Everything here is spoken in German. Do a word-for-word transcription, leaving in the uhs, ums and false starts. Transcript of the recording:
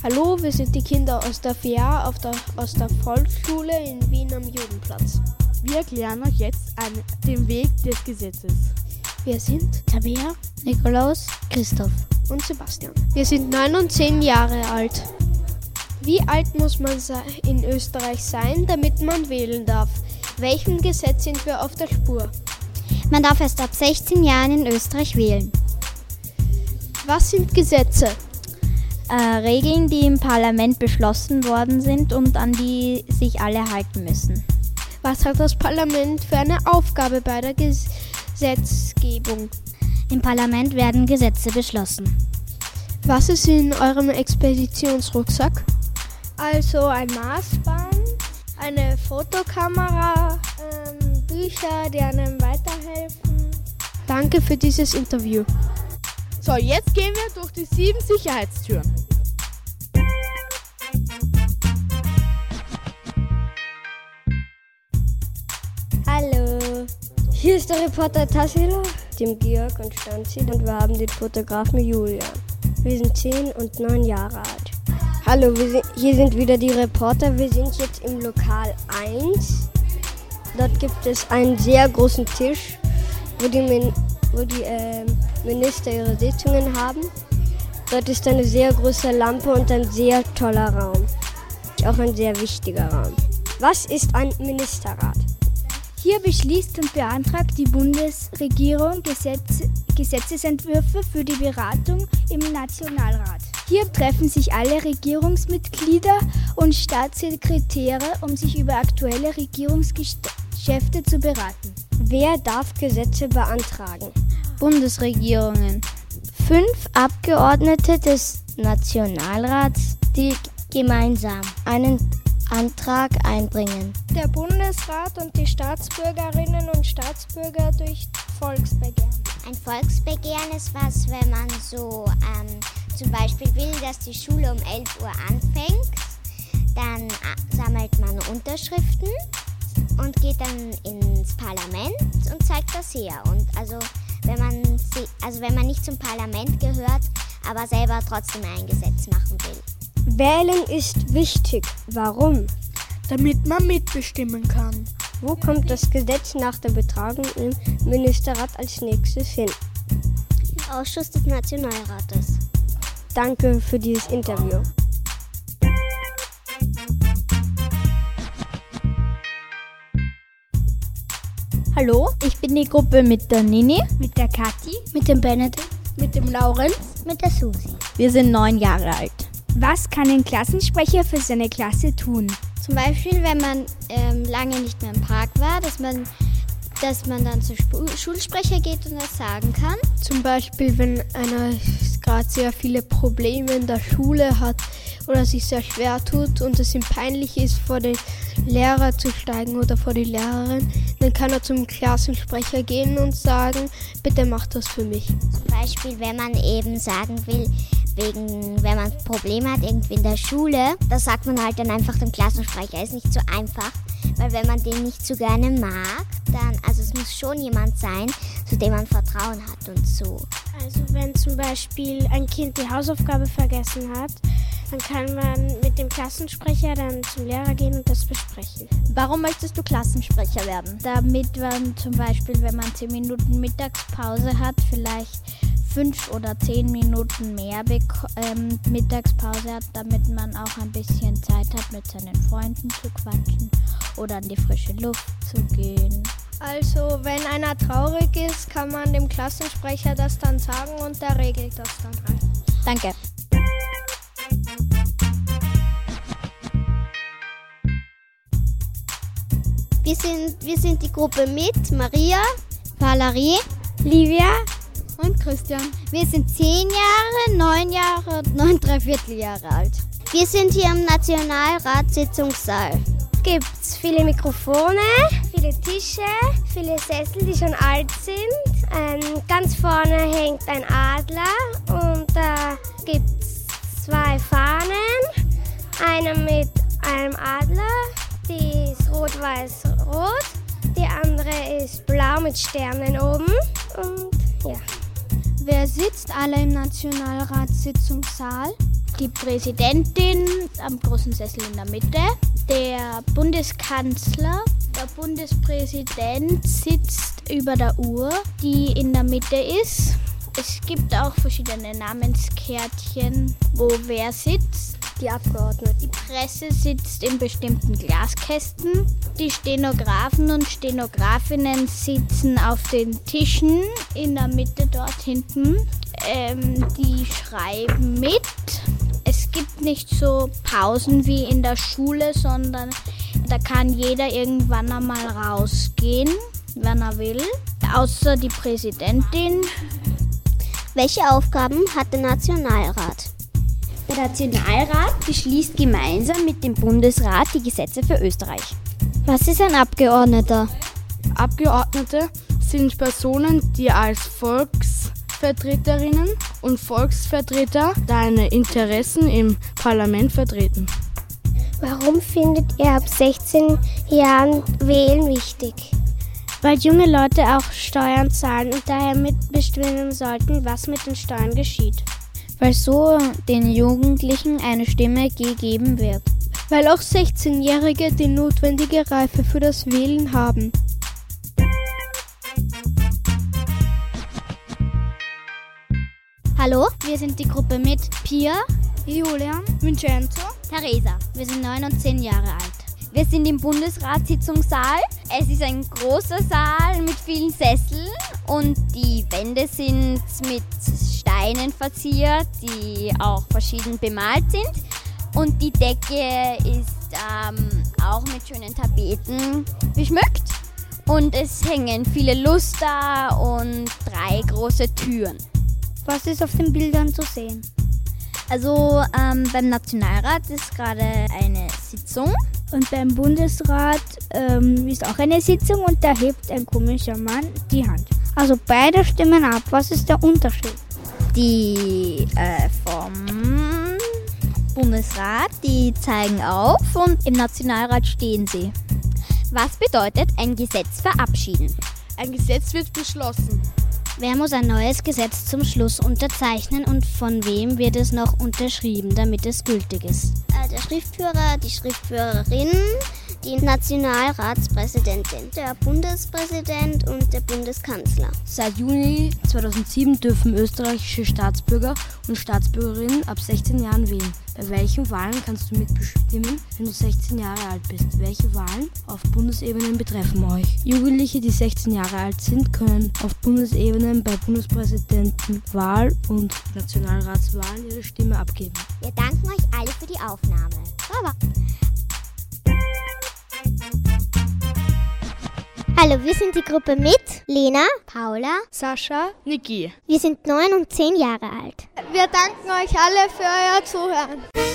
Hallo, wir sind die Kinder aus der V I A auf der, aus der Volksschule in Wien am Judenplatz. Wir erklären euch jetzt einen, den Weg des Gesetzes. Wir sind Tabea, Nikolaus, Christoph und Sebastian. Wir sind neun und zehn Jahre alt. Wie alt muss man in Österreich sein, damit man wählen darf? Welchem Gesetz sind wir auf der Spur? Man darf erst ab sechzehn Jahren in Österreich wählen. Was sind Gesetze? Äh, Regeln, die im Parlament beschlossen worden sind und an die sich alle halten müssen. Was hat das Parlament für eine Aufgabe bei der Gesetzgebung? Im Parlament werden Gesetze beschlossen. Was ist in eurem Expeditionsrucksack? Also ein Maßband, eine Fotokamera, ähm, Bücher, die einem weiterhelfen. Danke für dieses Interview. So, jetzt gehen wir durch die sieben Sicherheitstüren. Hallo, hier ist der Reporter Tassilo, dem Georg und Stanzi und wir haben den Fotografen Julian. Wir sind zehn und neun Jahre alt. Hallo, wir sind, hier sind wieder die Reporter. Wir sind jetzt im Lokal eins. Dort gibt es einen sehr großen Tisch, wo die, Min- wo die äh, Minister ihre Sitzungen haben. Dort ist eine sehr große Lampe und ein sehr toller Raum. Auch ein sehr wichtiger Raum. Was ist ein Ministerrat? Hier beschließt und beantragt die Bundesregierung Gesetz- Gesetzesentwürfe für die Beratung im Nationalrat. Hier treffen sich alle Regierungsmitglieder und Staatssekretäre, um sich über aktuelle Regierungsgeschäfte zu beraten. Wer darf Gesetze beantragen? Bundesregierungen. Fünf Abgeordnete des Nationalrats, die gemeinsam einen Antrag einbringen. Der Bundesrat und die Staatsbürgerinnen und Staatsbürger durch Volksbegehren. Ein Volksbegehren ist was, wenn man so ähm, zum Beispiel will, dass die Schule um elf Uhr anfängt, dann äh, sammelt man Unterschriften und geht dann ins Parlament und zeigt das her. Und also wenn man, also wenn man nicht zum Parlament gehört, aber selber trotzdem ein Gesetz machen will. Wählen ist wichtig. Warum? Damit man mitbestimmen kann. Wo kommt das Gesetz nach der Betragung im Ministerrat als nächstes hin? Im Ausschuss des Nationalrates. Danke für dieses Interview. Hallo, ich bin die Gruppe mit der Nini, Mit der Kathi, mit dem Benedikt, Mit dem Laurenz. Mit der Susi. wir sind neun Jahre alt. was kann ein Klassensprecher für seine Klasse tun? Zum Beispiel, wenn man ähm, lange nicht mehr im Park war, dass man, dass man dann zum Sp- Schulsprecher geht und das sagen kann. Zum Beispiel, wenn einer gerade sehr viele Probleme in der Schule hat oder sich sehr schwer tut und es ihm peinlich ist, vor den Lehrer zu steigen oder vor die Lehrerin, dann kann er zum Klassensprecher gehen und sagen, bitte mach das für mich. Zum Beispiel, wenn man eben sagen will, wegen, wenn man Probleme hat irgendwie in der Schule, das sagt man halt dann einfach dem Klassensprecher. Ist nicht so einfach, weil wenn man den nicht so gerne mag, dann, also es muss schon jemand sein, zu dem man Vertrauen hat und so. Also wenn zum Beispiel ein Kind die Hausaufgabe vergessen hat, dann kann man mit dem Klassensprecher dann zum Lehrer gehen und das besprechen. Warum möchtest du Klassensprecher werden? Damit man zum Beispiel, wenn man zehn Minuten Mittagspause hat, vielleicht fünf oder zehn Minuten mehr bek- ähm, Mittagspause hat, damit man auch ein bisschen Zeit hat, mit seinen Freunden zu quatschen oder an die frische Luft zu gehen. Also wenn einer traurig ist, kann man dem Klassensprecher das dann sagen und der regelt das dann halt. Danke. Wir sind, wir sind die Gruppe mit Maria, Valerie, Livia, Und Christian. wir sind zehn Jahre, neun Jahre und neun Dreivierteljahre alt. wir sind hier im Nationalratssitzungssaal. gibt's viele Mikrofone, viele Tische, viele Sessel, die schon alt sind. Ähm, ganz vorne hängt ein Adler und da gibt's zwei Fahnen. Eine mit einem Adler, die ist rot-weiß-rot. Die andere ist blau mit Sternen oben. Und ja. Wer sitzt alle im Nationalratssitzungssaal? die Präsidentin am großen Sessel in der Mitte, der Bundeskanzler, der Bundespräsident sitzt über der Uhr, die in der Mitte ist. Es gibt auch verschiedene Namenskärtchen, wo wer sitzt. Die Abgeordneten. Die Presse sitzt in bestimmten Glaskästen. Die Stenografen und Stenografinnen sitzen auf den Tischen in der Mitte dort hinten. Ähm, die schreiben mit. Es gibt nicht so Pausen wie in der Schule, sondern da kann jeder irgendwann einmal rausgehen, wenn er will. Außer die Präsidentin. Welche Aufgaben hat der Nationalrat? Der Nationalrat beschließt gemeinsam mit dem Bundesrat die Gesetze für Österreich. Was ist ein Abgeordneter? Abgeordnete sind Personen, die als Volksvertreterinnen und Volksvertreter deine Interessen im Parlament vertreten. Warum findet ihr ab sechzehn Jahren Wählen wichtig? Weil junge Leute auch Steuern zahlen und daher mitbestimmen sollten, was mit den Steuern geschieht. Weil so den Jugendlichen eine Stimme gegeben wird. Weil auch sechzehnjährige die notwendige Reife für das Wählen haben. Hallo, wir sind die Gruppe mit Pia, Julian, Vincenzo, Theresa. Wir sind neun und zehn Jahre alt. Wir sind im Bundesratssitzungssaal. Es ist ein großer Saal mit vielen Sesseln und die Wände sind mit Steinen verziert, die auch verschieden bemalt sind. Und die Decke ist ähm, auch mit schönen Tapeten beschmückt. Und es hängen viele Luster und drei große Türen. Was ist auf den Bildern zu sehen? Also ähm, beim Nationalrat ist gerade eine Sitzung. Und beim Bundesrat ähm, ist auch eine Sitzung und da hebt ein komischer Mann die Hand. Also beide stimmen ab. Was ist der Unterschied? Die äh, vom Bundesrat, die zeigen auf und im Nationalrat stehen sie. Was bedeutet ein Gesetz verabschieden? Ein Gesetz wird beschlossen. Wer muss ein neues Gesetz zum Schluss unterzeichnen und von wem wird es noch unterschrieben, damit es gültig ist? Der Schriftführer, die Schriftführerin, die Nationalratspräsidentin, der Bundespräsident und der Bundeskanzler. Seit Juni zweitausendsieben dürfen österreichische Staatsbürger und Staatsbürgerinnen ab sechzehn Jahren wählen. Bei welchen Wahlen kannst du mitbestimmen, wenn du sechzehn Jahre alt bist? Welche Wahlen auf Bundesebene betreffen euch? Jugendliche, die sechzehn Jahre alt sind, können auf Bundesebene bei Bundespräsidentenwahl und Nationalratswahlen ihre Stimme abgeben. Wir danken euch alle für die Aufnahme. Baba. Hallo, wir sind die Gruppe mit Lena, Paula, Sascha, Niki. Wir sind neun und zehn Jahre alt. Wir danken euch alle für euer Zuhören.